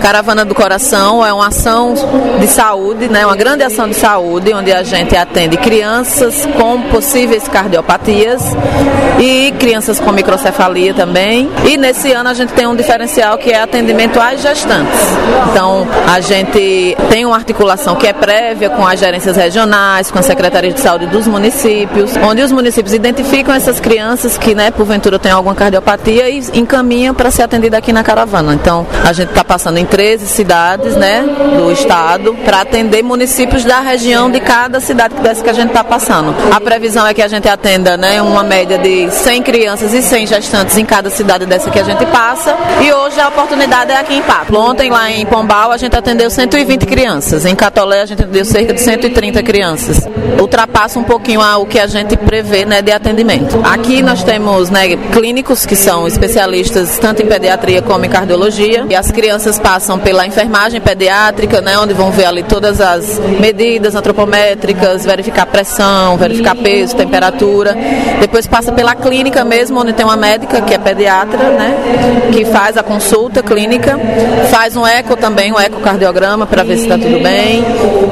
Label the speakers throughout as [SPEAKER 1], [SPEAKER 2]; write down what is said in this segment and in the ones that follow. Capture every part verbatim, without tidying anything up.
[SPEAKER 1] Caravana do Coração é uma ação de saúde, né, uma grande ação de saúde, onde a gente atende crianças com possíveis cardiopatias e crianças com microcefalia também. E nesse ano a gente tem um diferencial que é atendimento às gestantes. Então, a gente tem uma articulação que é prévia com as gerências regionais, com a Secretaria de Saúde dos municípios, onde os municípios identificam essas crianças que, né, porventura têm alguma cardiopatia e encaminham para ser atendida aqui na caravana. Então, a gente está passando em treze cidades, né, do estado para atender municípios da região de cada cidade dessa que a gente está passando. A previsão é que a gente atenda, né, uma média de cem crianças e cem gestantes em cada cidade dessa que a gente passa. E hoje a oportunidade é aqui em Pato. Ontem lá em Pombal a gente atendeu cento e vinte crianças. Em Catolé a gente atendeu cerca de cento e trinta crianças. Ultrapassa um pouquinho o que a gente prevê, né, de atendimento. Aqui nós temos, né, clínicos que são especialistas tanto em pediatria como em cardiologia. E as crianças passam pela enfermagem pediátrica, né, onde vão ver ali todas as medidas antropométricas, verificar pressão, verificar peso, temperatura. Depois passa pela clínica mesmo, onde tem uma médica que é pediatra, né, que faz a consulta clínica, faz um eco também, um ecocardiograma para ver se está tudo bem,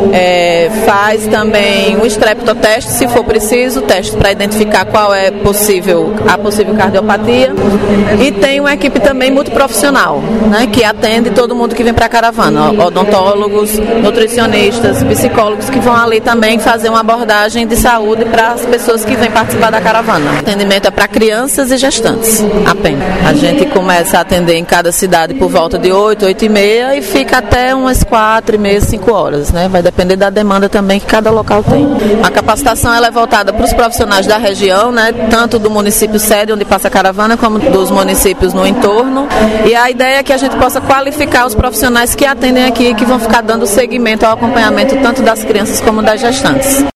[SPEAKER 1] é, faz também um estreptoteste, se for preciso, teste para identificar qual é possível, a possível cardiopatia. E tem uma equipe também multiprofissional, né, que atende todo mundo que vem para a caravana, odontólogos, nutricionistas, psicólogos que vão ali também fazer uma abordagem de saúde para as pessoas que vêm participar da caravana. O atendimento é para crianças e gestantes, apenas. A gente começa a atender em cada cidade por volta de oito, oito e meia e fica até umas quatro e meia, cinco horas, né? Vai depender da demanda também que cada local tem. A capacitação ela é voltada para os profissionais da região, né? Tanto do município sede, onde passa a caravana, como dos municípios no entorno. E a ideia é que a gente possa qualificar os profissionais que atendem aqui, que vão ficar dando seguimento ao acompanhamento tanto das crianças como das gestantes.